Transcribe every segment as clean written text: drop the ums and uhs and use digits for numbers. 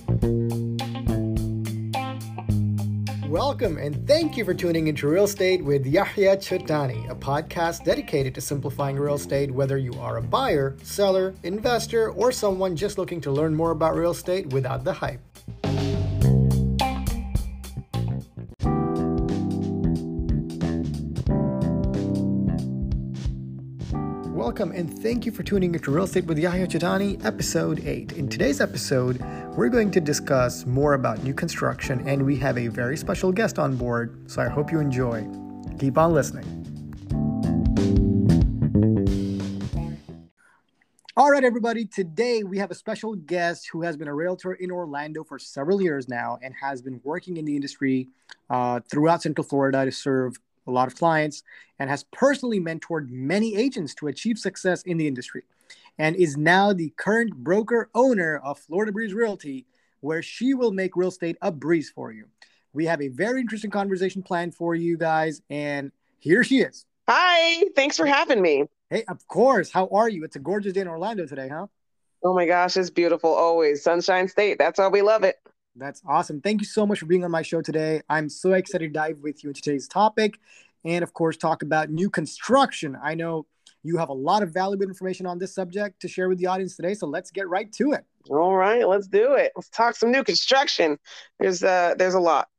Welcome and thank you for tuning into Real Estate with Yahya Chotani, a podcast dedicated to simplifying real estate, whether you are a buyer, seller, investor, or someone just looking to learn more about real estate without the hype. Welcome and thank you for tuning into Real Estate with Yahya Chotani, episode 8. In today's episode, we're going to discuss more about new construction, and we have a very special guest on board, so I hope you enjoy. Keep on listening. All right, everybody. Today, we have a special guest who has been a realtor in Orlando for several years now and has been working in the industry throughout Central Florida to serve a lot of clients, and has personally mentored many agents to achieve success in the industry, and is now the current broker owner of Florida Breeze Realty, where she will make real estate a breeze for you. We have a very interesting conversation planned for you guys, and here she is. Hi, thanks for having me. Hey, of course. How are you? It's a gorgeous day in Orlando today, huh? Oh my gosh, it's beautiful always. Sunshine State. That's why we love it. That's awesome. Thank you so much for being on my show today. I'm so excited to dive with you into today's topic and, of course, talk about new construction. I know you have a lot of valuable information on this subject to share with the audience today, so let's get right to it. All right, let's do it. Let's talk some new construction. There's a lot.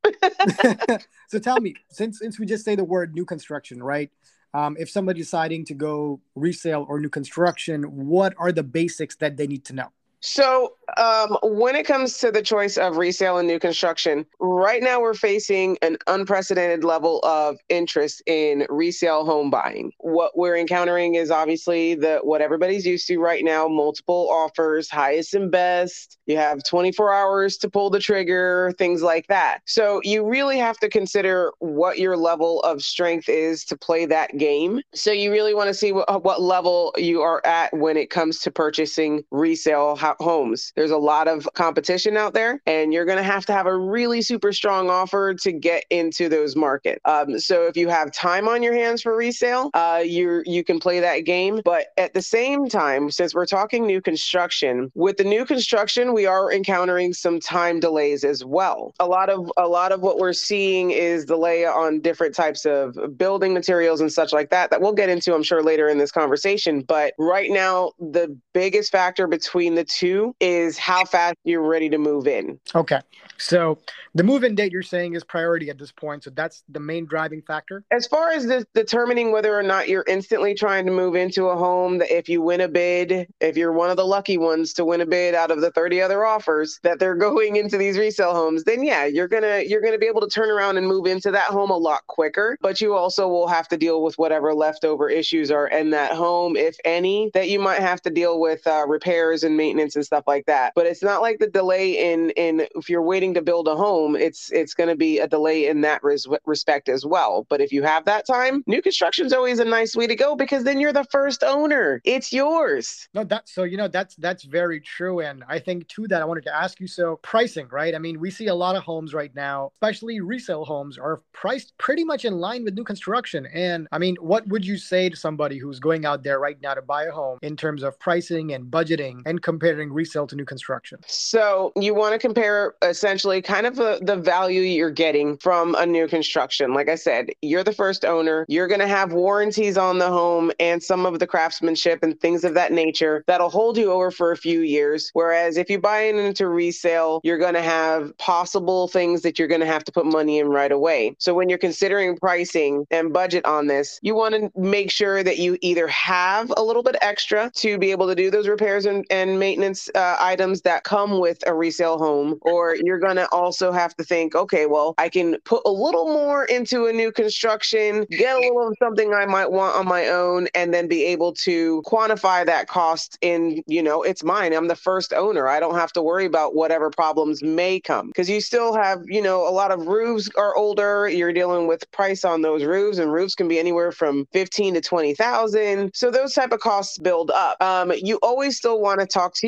So tell me, since we just say the word new construction, right? If somebody's deciding to go resale or new construction, what are the basics that they need to know? So when it comes to the choice of resale and new construction, right now we're facing an unprecedented level of interest in resale home buying. What we're encountering is obviously what everybody's used to right now, multiple offers, highest and best. You have 24 hours to pull the trigger, things like that. So you really have to consider what your level of strength is to play that game. So you really want to see what level you are at when it comes to purchasing resale homes. There's a lot of competition out there, and you're going to have a really super strong offer to get into those markets. So if you have time on your hands for resale, you can play that game. But at the same time, since we're talking new construction, with the new construction, we are encountering some time delays as well. A lot of what we're seeing is delay on different types of building materials and such like that we'll get into, I'm sure, later in this conversation. But right now, the biggest factor between the two is how fast you're ready to move in. Okay. So the move-in date you're saying is priority at this point. So that's the main driving factor. As far as determining whether or not you're instantly trying to move into a home, that if you win a bid, if you're one of the lucky ones to win a bid out of the 30 other offers that they're going into these resale homes, then yeah, you're gonna be able to turn around and move into that home a lot quicker. But you also will have to deal with whatever leftover issues are in that home, if any, that you might have to deal with repairs and maintenance and stuff like that. But it's not like the delay in if you're waiting to build a home, it's going to be a delay in that respect as well. But if you have that time, new construction is always a nice way to go, because then you're the first owner. It's yours. No, that's very true. And I think too that I wanted to ask you, so pricing, right? I mean, we see a lot of homes right now, especially resale homes, are priced pretty much in line with new construction. And I mean, what would you say to somebody who's going out there right now to buy a home in terms of pricing and budgeting and comparing resale to new construction? So you want to compare essentially kind of the value you're getting from a new construction. Like I said, you're the first owner. You're going to have warranties on the home and some of the craftsmanship and things of that nature that'll hold you over for a few years. Whereas if you buy into resale, you're going to have possible things that you're going to have to put money in right away. So when you're considering pricing and budget on this, you want to make sure that you either have a little bit extra to be able to do those repairs and maintenance items that come with a resale home, or you're going to also have to think, okay, well, I can put a little more into a new construction, get a little of something I might want on my own, and then be able to quantify that cost in, it's mine. I'm the first owner. I don't have to worry about whatever problems may come, because you still have, a lot of roofs are older. You're dealing with price on those roofs, and roofs can be anywhere from 15 to 20,000. So those type of costs build up. You always still want to talk to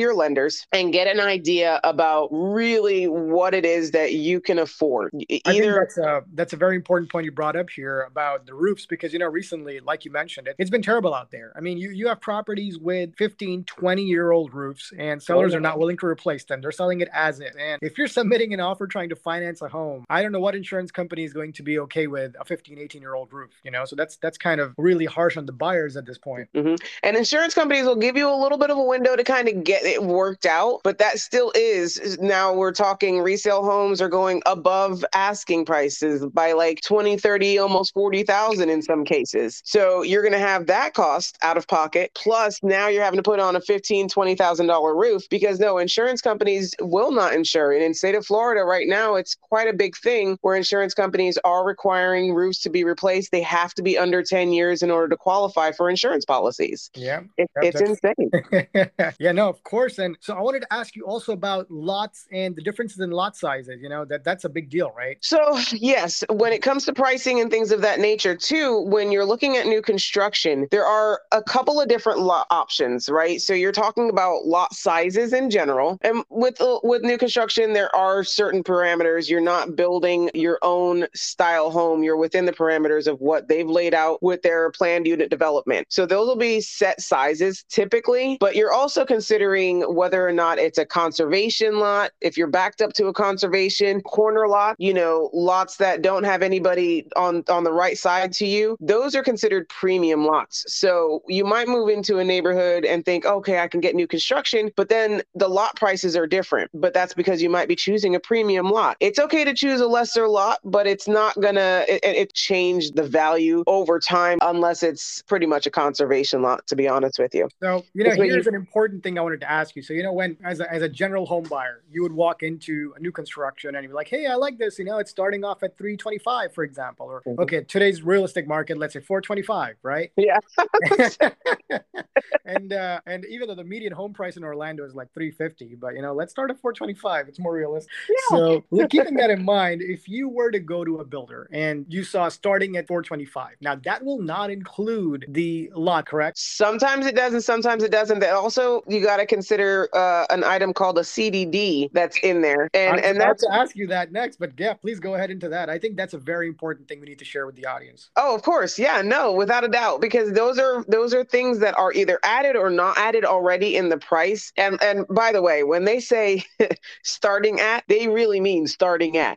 your lenders and get an idea about really what it is that you can afford. I think that's a very important point you brought up here about the roofs, because recently, like you mentioned, it's been terrible out there. I mean, you have properties with 15, 20-year-old roofs, and sellers are not willing to replace them. They're selling it as is. And if you're submitting an offer trying to finance a home, I don't know what insurance company is going to be okay with a 15, 18-year-old roof. So that's kind of really harsh on the buyers at this point. Mm-hmm. And insurance companies will give you a little bit of a window to kind of get it worked out, but that still is, now we're talking resale homes are going above asking prices by like 20, 30, almost 40,000 in some cases. So you're going to have that cost out of pocket. Plus now you're having to put on a $15,000, $20,000 roof because no, insurance companies will not insure. And in the state of Florida right now, it's quite a big thing where insurance companies are requiring roofs to be replaced. They have to be under 10 years in order to qualify for insurance policies. Yeah. It's insane. Yeah, no, of course. And so I wanted to ask you also about lots and the differences in lot sizes. That's a big deal, right? So yes, when it comes to pricing and things of that nature too, when you're looking at new construction, there are a couple of different lot options, right? So you're talking about lot sizes in general. And with new construction, there are certain parameters. You're not building your own style home. You're within the parameters of what they've laid out with their planned unit development. So those will be set sizes typically, but you're also considering whether or not it's a conservation lot. If you're backed up to a conservation corner lot, lots that don't have anybody on the right side to you, those are considered premium lots. So you might move into a neighborhood and think, okay, I can get new construction, but then the lot prices are different. But that's because you might be choosing a premium lot. It's okay to choose a lesser lot, but it's not gonna it change the value over time unless it's pretty much a conservation lot, to be honest with you. So, here's an important thing I wanted to ask you. So, when as a general home buyer, you would walk into a new construction and you're like, hey, I like this. It's starting off at 325, for example, or okay, today's real estate market, let's say 425, right? Yeah. And even though the median home price in Orlando is like 350, but let's start at 425. It's more realistic. Yeah. So keeping that in mind, if you were to go to a builder and you saw starting at 425, now that will not include the lot, correct? Sometimes it does and sometimes it doesn't. That also, you got to consider an item called a CDD that's in there. And that's to ask you that next, but yeah, please go ahead into that. I think that's a very important thing we need to share with the audience. Oh, of course. Yeah, no, without a doubt, because those are things that are either added or not added already in the price. And by the way, when they say starting at, they really mean starting at.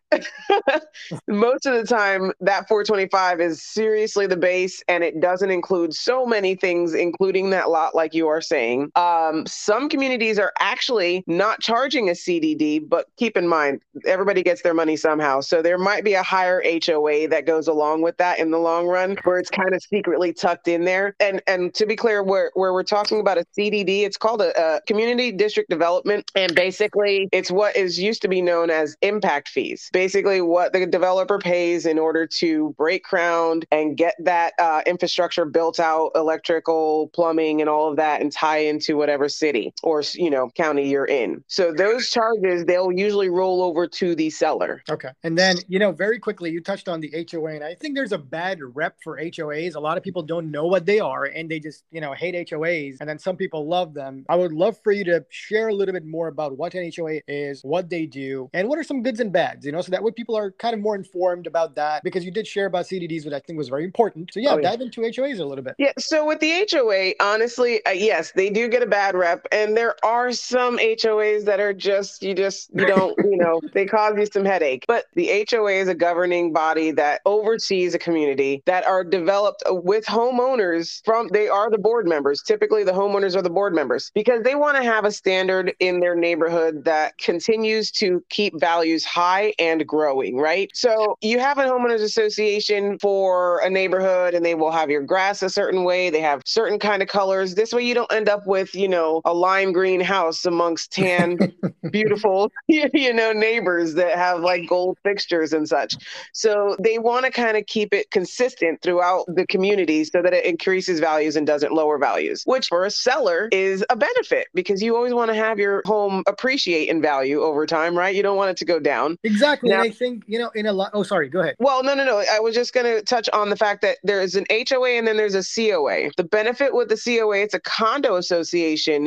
Most of the time, that 425 is seriously the base, and it doesn't include so many things, including that lot, like you are saying. Some communities are actually not charging a CDD, but keep in mind, everybody gets their money somehow. So there might be a higher HOA that goes along with that in the long run, where it's kind of secretly tucked in there. And to be clear, where we're talking about a CDD, it's called a community district development. And basically, it's what is used to be known as impact fees. Basically, what the developer pays in order to break ground and get that infrastructure built out, electrical, plumbing, and all of that, and tie into whatever city or county you're in. So those charges, they'll usually roll over to the seller. Okay. And then, very quickly, you touched on the HOA, and I think there's a bad rep for HOAs. A lot of people don't know what they are, and they just, hate HOAs, and then some people love them. I would love for you to share a little bit more about what an HOA is, what they do, and what are some goods and bads, so that way people are kind of more informed about that, because you did share about CDDs, which I think was very important. So dive into HOAs a little bit. Yeah. So with the HOA, honestly, yes, they do get a bad rep, and there are some HOAs that are just, you don't, they cause you some headache. But the HOA is a governing body that oversees a community that are developed with homeowners they are the board members. Typically, the homeowners are the board members because they want to have a standard in their neighborhood that continues to keep values high and growing, right? So you have a homeowners association for a neighborhood, and they will have your grass a certain way. They have certain kind of colors. This way you don't end up with, a lime green house amongst tan, beautiful, neighbors that have like gold fixtures and such. So they want to kind of keep it consistent throughout the community so that it increases values and doesn't lower values, which for a seller is a benefit because you always want to have your home appreciate in value over time, right? You don't want it to go down. Exactly. Now, and I think, in a lot, oh, sorry, go ahead. Well, no. I was just going to touch on the fact that there is an HOA and then there's a COA. The benefit with the COA, it's a condo association, is if you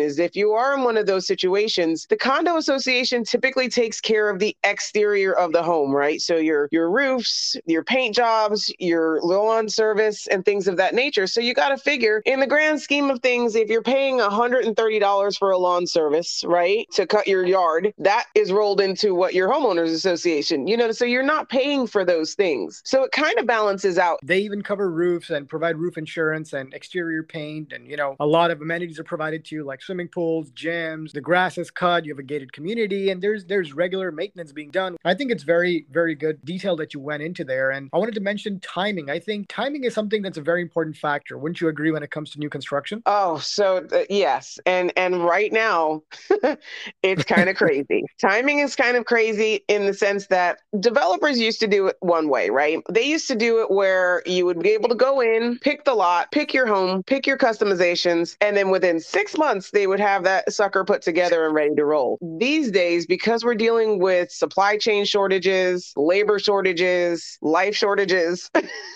you are in one of those situations, the condo association typically takes care of the exterior of the home, right? So your roofs, your paint jobs, your lawn service, and things of that nature. So you got to figure, in the grand scheme of things, if you're paying $130 for a lawn service, right, to cut your yard, that is rolled into what your homeowners association, so you're not paying for those things. So it kind of balances out. They even cover roofs and provide roof insurance and exterior paint. And, a lot of amenities are provided to you, like swimming pools, gyms, the grass is cut, you have a gated community, and there's regular maintenance being done. I think it's very, very good detail that you went into there. And I wanted to mention timing. I think timing is something that's a very important factor. Wouldn't you agree when it comes to new construction? Oh, so yes. And right now, it's kind of crazy. Timing is kind of crazy in the sense that developers used to do it one way, right? They used to do it where you would be able to go in, pick the lot, pick your home, pick your customizations, and then within 6 months, they would have that sucker put together and ready to roll. These days, because we're dealing with supply chain shortages, labor shortages, life shortages,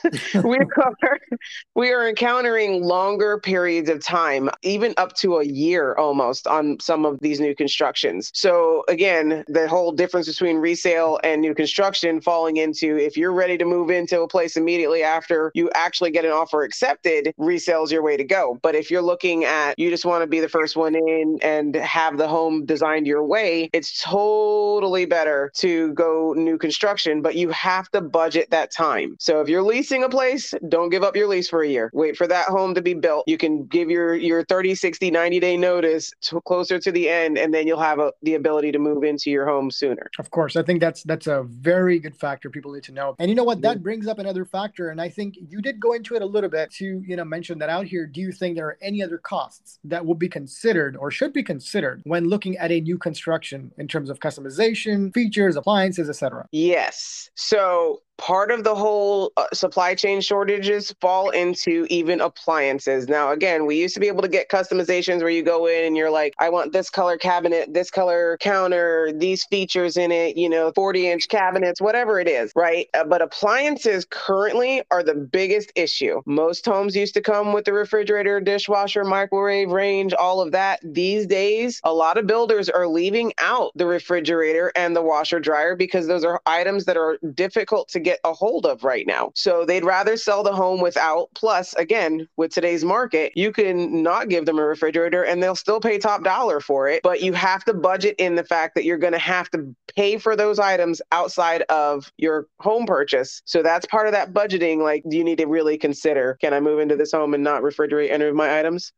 we are encountering longer periods of time, even up to a year almost on some of these new constructions. So again, the whole difference between resale and new construction falling into, if you're ready to move into a place immediately after you actually get an offer accepted, resale is your way to go. But if you're looking at, you just want to be the first one in and have the home designed your way, it's totally better to go new construction, but you have to budget that time. So if you're leasing a place, don't give up your lease for a year. Wait for that home to be built. You can give your 30, 60, 90-day notice closer to the end, and then you'll have the ability to move into your home sooner. Of course. I think that's a very good factor people need to know. And you know what? That brings up another factor. And I think you did go into it a little bit to, mention that out here. Do you think there are any other costs that will be considered or should be considered when looking at a new construction in terms of customization, features, appliances, etc.? Yes. So part of the whole supply chain shortages fall into even appliances. Now, again, we used to be able to get customizations where you go in and you're like, I want this color cabinet, this color counter, these features in it, 40-inch cabinets, whatever it is, right? But appliances currently are the biggest issue. Most homes used to come with the refrigerator, dishwasher, microwave, range, all of that. These days, a lot of builders are leaving out the refrigerator and the washer dryer because those are items that are difficult to get a hold of right now. So they'd rather sell the home without. Plus, again, with today's market, you can not give them a refrigerator and they'll still pay top dollar for it. But you have to budget in the fact that you're going to have to pay for those items outside of your home purchase. So that's part of that budgeting. Like, you need to really consider, can I move into this home and not refrigerate any of my items?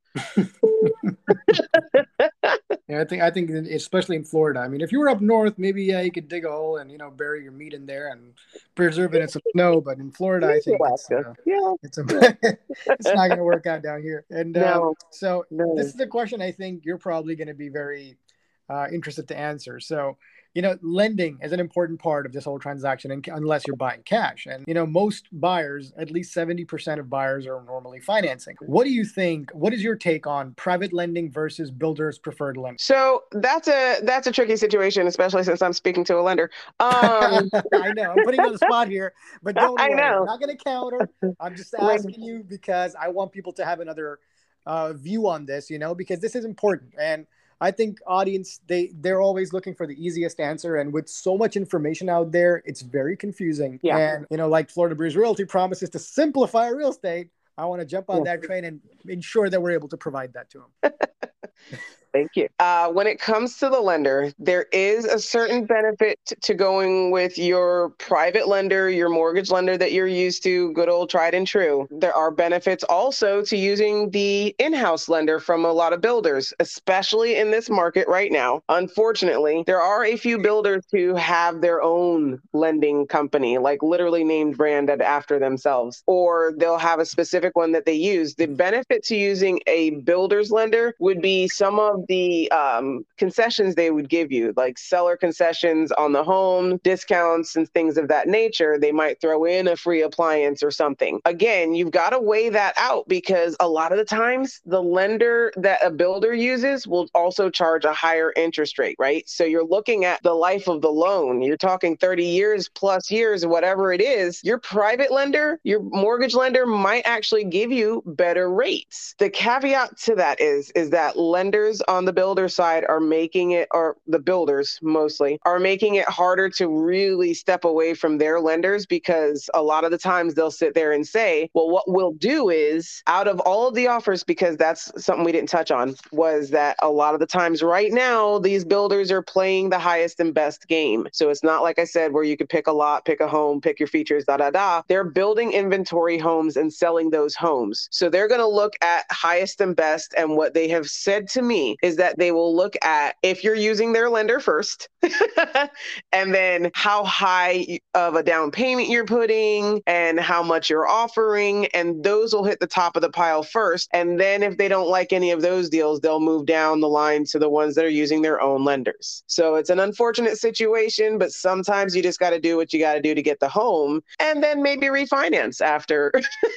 Yeah, I think especially in Florida. I mean, if you were up north, maybe you could dig a hole and bury your meat in there and preserve it in some snow. But in Florida, I think it's not going to work out down here. And so this is a question I think you're probably going to be very interested to answer. So, lending is an important part of this whole transaction, unless you're buying cash. And, most buyers, at least 70% of buyers, are normally financing. What do you think? What is your take on private lending versus builders' preferred lending? So that's a tricky situation, especially since I'm speaking to a lender. I know I'm putting you on the spot here, but don't worry. I'm not going to counter. I'm just asking you because I want people to have another view on this, because this is important. And I think audience, they're always looking for the easiest answer. And with so much information out there, it's very confusing. Yeah. And, like Florida Breeze Realty promises to simplify real estate, I want to jump on that train and ensure that we're able to provide that to them. Thank you. When it comes to the lender, there is a certain benefit to going with your private lender, your mortgage lender that you're used to, good old tried and true. There are benefits also to using the in-house lender from a lot of builders, especially in this market right now. Unfortunately, there are a few builders who have their own lending company, like literally named branded after themselves, or they'll have a specific one that they use. The benefit to using a builder's lender would be some of the concessions they would give you, like seller concessions on the home, discounts and things of that nature. They might throw in a free appliance or something. Again, you've got to weigh that out because a lot of the times the lender that a builder uses will also charge a higher interest rate, right? So you're looking at the life of the loan. You're talking 30 years plus years, whatever it is. Your private lender, your mortgage lender might actually give you better rates. The caveat to that is that lenders on the builder side are making it, or the builders mostly, are making it harder to really step away from their lenders, because a lot of the times they'll sit there and say, well, what we'll do is, out of all of the offers, because that's something we didn't touch on, was that a lot of the times right now, these builders are playing the highest and best game. So it's not like I said, where you could pick a lot, pick a home, pick your features, da, da, da. They're building inventory homes and selling those homes. So they're going to look at highest and best. And what they have said to me is that they will look at if you're using their lender first, and then how high of a down payment you're putting and how much you're offering. And those will hit the top of the pile first. And then if they don't like any of those deals, they'll move down the line to the ones that are using their own lenders. So it's an unfortunate situation, but sometimes you just got to do what you got to do to get the home, and then maybe refinance after.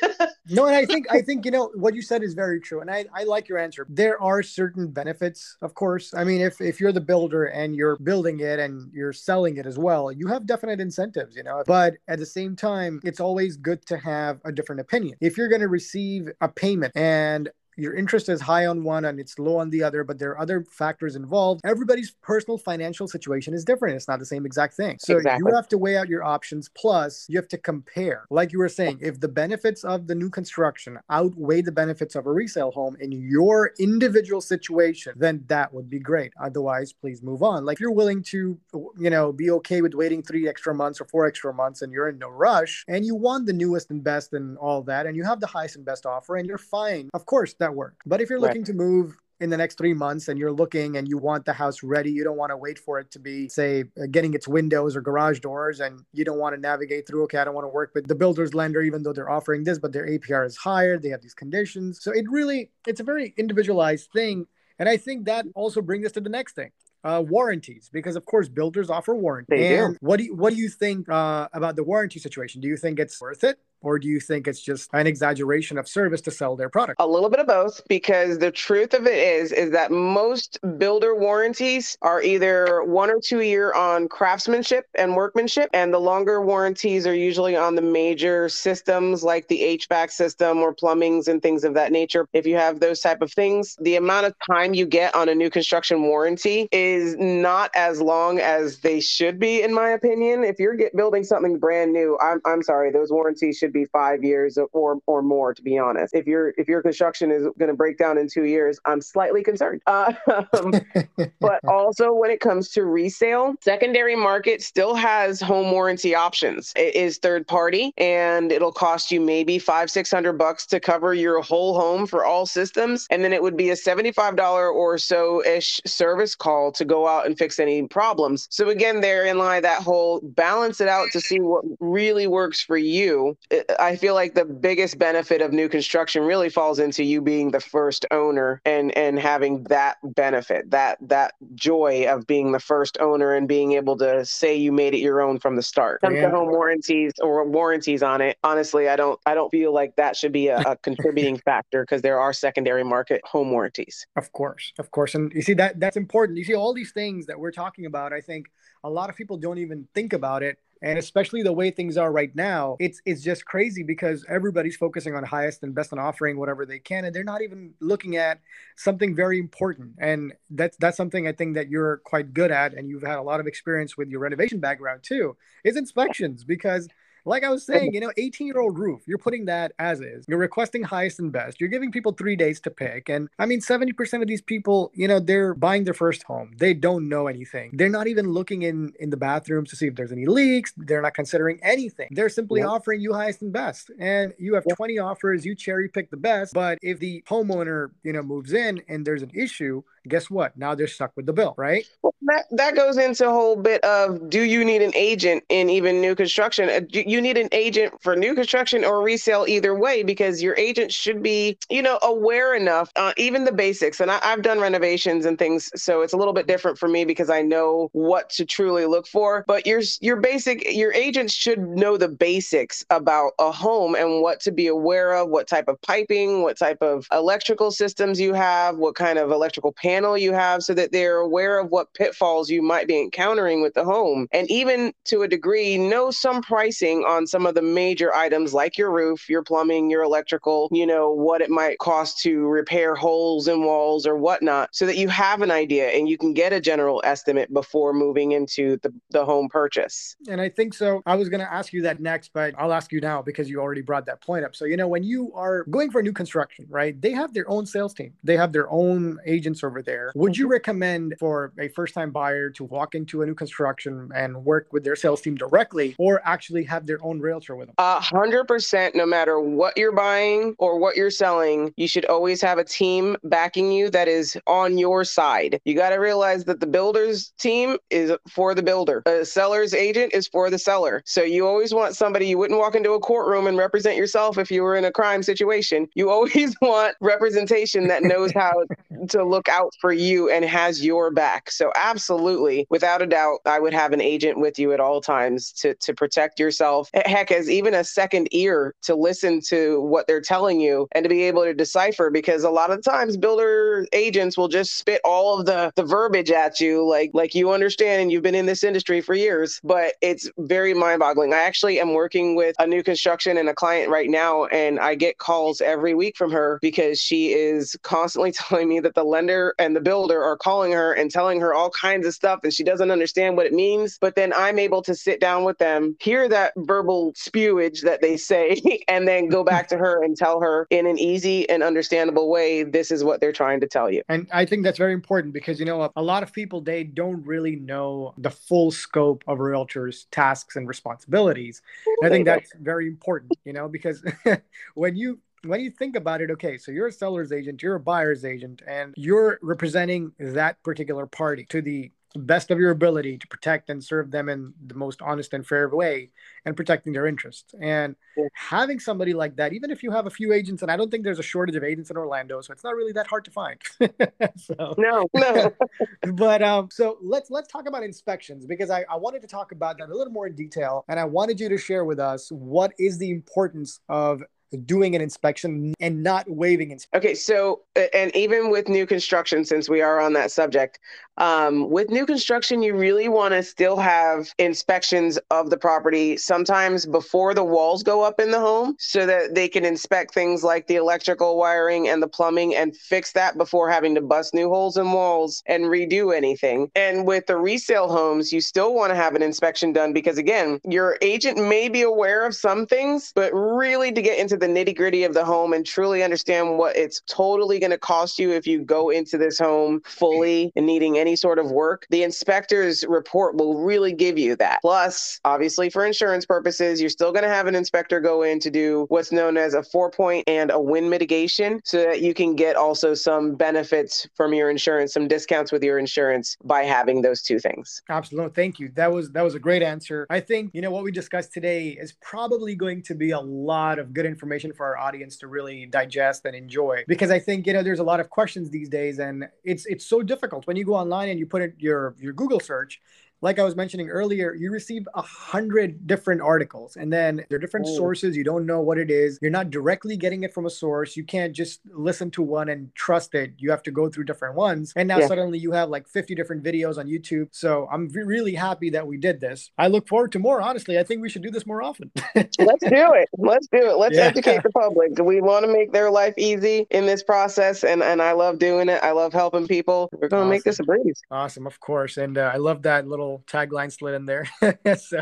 No, and I think what you said is very true, and I like your answer. There are certain benefits, of course. I mean, if you're the builder and you're building it and you're selling it as well, you have definite incentives, But at the same time, it's always good to have a different opinion. If you're going to receive a payment and your interest is high on one and it's low on the other, but there are other factors involved. Everybody's personal financial situation is different. It's not the same exact thing. So You have to weigh out your options. Plus, you have to compare. Like you were saying, if the benefits of the new construction outweigh the benefits of a resale home in your individual situation, then that would be great. Otherwise, please move on. Like if you're willing to, be okay with waiting 3 extra months or 4 extra months and you're in no rush and you want the newest and best and all that, and you have the highest and best offer and you're fine, of course, that work. But if you're looking to move in the next 3 months and you're looking and you want the house ready, you don't want to wait for it to be, say, getting its windows or garage doors, and you don't want to navigate through, okay, I don't want to work with the builder's lender, even though they're offering this, but their APR is higher, they have these conditions. So it's a very individualized thing. And I think that also brings us to the next thing. Warranties, because of course builders offer warranty. And what do you think about the warranty situation? Do you think it's worth it? Or do you think it's just an exaggeration of service to sell their product? A little bit of both, because the truth of it is that most builder warranties are either 1 or 2 year on craftsmanship and workmanship, and the longer warranties are usually on the major systems like the HVAC system or plumbings and things of that nature. If you have those type of things, the amount of time you get on a new construction warranty is not as long as they should be, in my opinion. If you're building something brand new, I'm sorry, those warranties should be 5 years or more, to be honest. If your construction is going to break down in 2 years, I'm slightly concerned. But also when it comes to resale, secondary market still has home warranty options. It is third party, and it'll cost you maybe $500-$600 to cover your whole home for all systems, and then it would be a $75 or so ish service call to go out and fix any problems. So again, therein lie that whole balance it out to see what really works for you. I feel like the biggest benefit of new construction really falls into you being the first owner and having that benefit, that joy of being the first owner and being able to say you made it your own from the start. Comes to home warranties or warranties on it. Honestly, I don't feel like that should be a contributing factor, because there are secondary market home warranties. Of course. And you see that's important. You see all these things that we're talking about. I think a lot of people don't even think about it. And especially the way things are right now, it's just crazy, because everybody's focusing on highest and best and offering whatever they can. And they're not even looking at something very important. And that's something I think that you're quite good at. And you've had a lot of experience with your renovation background too, is inspections. Because like I was saying, 18-year-old roof, you're putting that as is. You're requesting highest and best. You're giving people 3 days to pick. And I mean, 70% of these people, they're buying their first home. They don't know anything. They're not even looking in the bathrooms to see if there's any leaks. They're not considering anything. They're simply offering you highest and best. And you have 20 offers, you cherry pick the best. But if the homeowner, moves in and there's an issue, guess what? Now they're stuck with the bill, right? Well, that goes into a whole bit of, do you need an agent in even new construction? You need an agent for new construction or resale either way, because your agent should be, aware enough, even the basics. And I've done renovations and things, so it's a little bit different for me because I know what to truly look for. But your agent should know the basics about a home and what to be aware of, what type of piping, what type of electrical systems you have, what kind of electrical panel you have, so that they're aware of what pitfalls you might be encountering with the home. And even to a degree, know some pricing on some of the major items like your roof, your plumbing, your electrical, what it might cost to repair holes in walls or whatnot, so that you have an idea and you can get a general estimate before moving into the home purchase. And I think so. I was going to ask you that next, but I'll ask you now because you already brought that point up. So, when you are going for new construction, right, they have their own sales team. They have their own agents over there. Would you recommend for a first-time buyer to walk into a new construction and work with their sales team directly, or actually have their own realtor with them? 100%, no matter what you're buying or what you're selling, you should always have a team backing you that is on your side. You got to realize that the builder's team is for the builder. A seller's agent is for the seller. So you always want somebody. You wouldn't walk into a courtroom and represent yourself if you were in a crime situation. You always want representation that knows how to look out for you and has your back. So absolutely, without a doubt, I would have an agent with you at all times to protect yourself. Heck, as even a second ear to listen to what they're telling you and to be able to decipher, because a lot of times builder agents will just spit all of the verbiage at you like you understand and you've been in this industry for years, but it's very mind-boggling. I actually am working with a new construction and a client right now, and I get calls every week from her because she is constantly telling me that the lender and the builder are calling her and telling her all kinds of stuff and she doesn't understand what it means. But then I'm able to sit down with them, hear that verbal spewage that they say, and then go back to her and tell her in an easy and understandable way, this is what they're trying to tell you. And I think that's very important because, a lot of people, they don't really know the full scope of a realtor's tasks and responsibilities. And I think that's very important, because when you think about it, okay, so you're a seller's agent, you're a buyer's agent, and you're representing that particular party to the best of your ability to protect and serve them in the most honest and fair way and protecting their interests. And having somebody like that, even if you have a few agents, and I don't think there's a shortage of agents in Orlando, so it's not really that hard to find. No. But so let's talk about inspections, because I wanted to talk about that a little more in detail, and I wanted you to share with us what is the importance of doing an inspection and not waiving inspection. Okay, so, and even with new construction, since we are on that subject, with new construction, you really want to still have inspections of the property sometimes before the walls go up in the home, so that they can inspect things like the electrical wiring and the plumbing and fix that before having to bust new holes in walls and redo anything. And with the resale homes, you still want to have an inspection done because, again, your agent may be aware of some things, but really to get into the nitty-gritty of the home and truly understand what it's totally going to cost you if you go into this home fully and needing any sort of work, the inspector's report will really give you that. Plus, obviously for insurance purposes, you're still going to have an inspector go in to do what's known as a 4-point and a wind mitigation, so that you can get also some benefits from your insurance, some discounts with your insurance by having those two things. Absolutely. Thank you. That was a great answer. I think, what we discussed today is probably going to be a lot of good information for our audience to really digest and enjoy, because I think, there's a lot of questions these days, and it's so difficult when you go online and you put in your Google search. Like I was mentioning earlier, you receive 100 different articles, and then they're different sources. You don't know what it is. You're not directly getting it from a source. You can't just listen to one and trust it. You have to go through different ones. And now suddenly you have like 50 different videos on YouTube. So I'm really happy that we did this. I look forward to more. Honestly, I think we should do this more often. Let's do it. Let's educate the public. We want to make their life easy in this process. And I love doing it. I love helping people. We're going to make this a breeze. Awesome. Of course. And I love that little tagline slid in there. So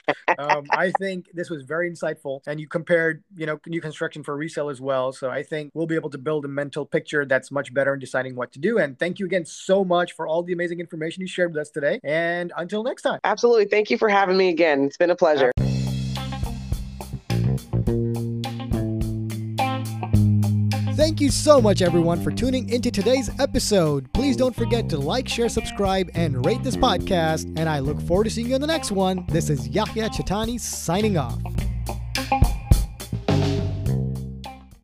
I think this was very insightful, and you compared new construction for resale as well. So I think we'll be able to build a mental picture that's much better in deciding what to do. And thank you again so much for all the amazing information you shared with us today, and until next time. Absolutely. Thank you for having me again. It's been a pleasure. Thank you so much, everyone, for tuning into today's episode. Please don't forget to like, share, subscribe, and rate this podcast. And I look forward to seeing you on the next one. This is Yahya Chatani signing off.